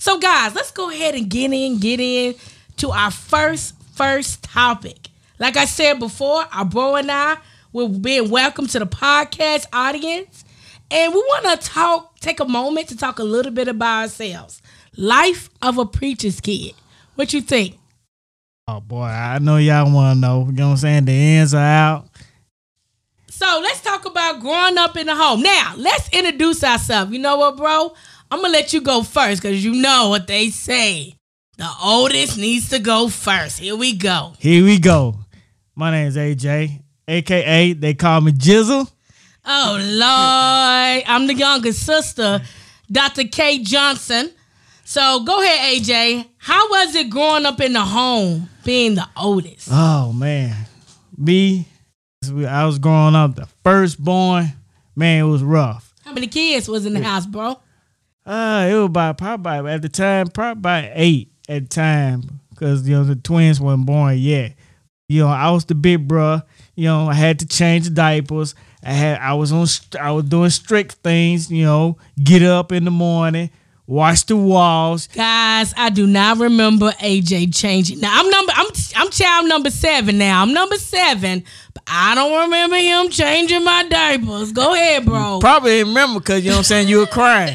So, guys, let's go ahead and get in to our first topic. Like I said before, our bro and I will be welcome to the podcast audience. And we want to take a moment to talk a little bit about ourselves. Life of a preacher's kid. What you think? Oh, boy, I know y'all want to know. You know what I'm saying? The ends are out. So let's talk about growing up in the home. Now, let's introduce ourselves. You know what, bro? I'm going to let you go first because you know what they say. The oldest needs to go first. Here we go. My name is AJ, a.k.a. they call me Jizzle. Oh, Lord. I'm the younger sister, Dr. K. Johnson. So go ahead, AJ. How was it growing up in the home, being the oldest? Oh, man. I was growing up the firstborn. Man, it was rough. How many kids was in the house, bro? It was probably at the time, probably 8 at the time, because the twins weren't born yet. I was the big bro. I had to change the diapers. I was doing strict things. Get up in the morning, wash the walls. Guys, I do not remember AJ changing. Now I'm child number 7 now. I'm number 7, but I don't remember him changing my diapers. Go ahead, bro. Probably didn't remember because you were crying.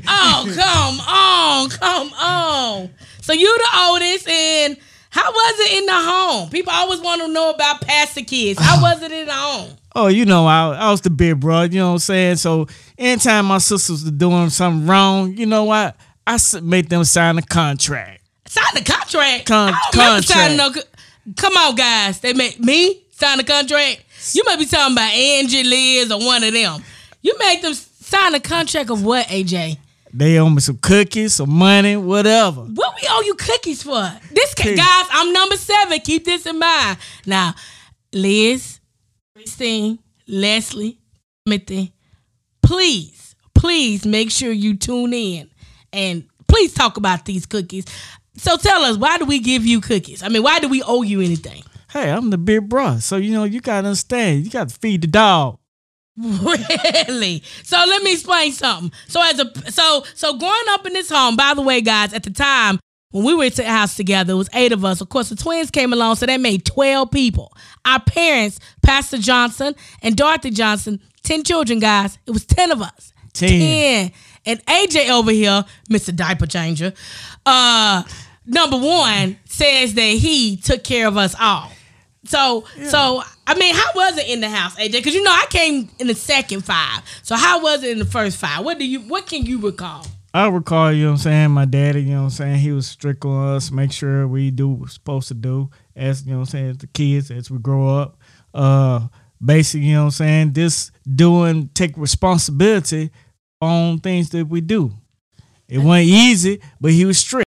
Oh, come on. So you the oldest, and how was it in the home? People always want to know about pastor kids. How was it in the home? Oh, I was the big bro, you know what I'm saying? So anytime my sisters were doing something wrong, you know what? I made them sign a contract. Sign the contract? Contract. Come on, guys. They made me sign the contract? You might be talking about Angie, Liz, or one of them. You made them sign a contract of what, AJ? They owe me some cookies, some money, whatever. What we owe you cookies for? Guys, I'm number 7. Keep this in mind. Now, Liz, Christine, Leslie, Timothy, please make sure you tune in and please talk about these cookies. So tell us, why do we give you cookies? I mean, why do we owe you anything? Hey, I'm the big bro, so you gotta understand. You got to feed the dog. Really? So let me explain something. So growing up in this home, by the way, guys, at the time when we were at the house together, it was 8 of us. Of course, the twins came along, so that made 12 people. Our parents, Pastor Johnson and Dorothy Johnson, 10 children, guys. It was 10 of us. 10. And AJ over here, Mr. Diaper Changer, number 1, says that he took care of us all. So I mean, how was it in the house, AJ? Because I came in the second 5. So how was it in the first 5? What can you recall? I recall, my daddy, he was strict on us, make sure we do what we're supposed to do as, as the kids, as we grow up. Basically, just take responsibility on things that we do. It wasn't easy, but he was strict.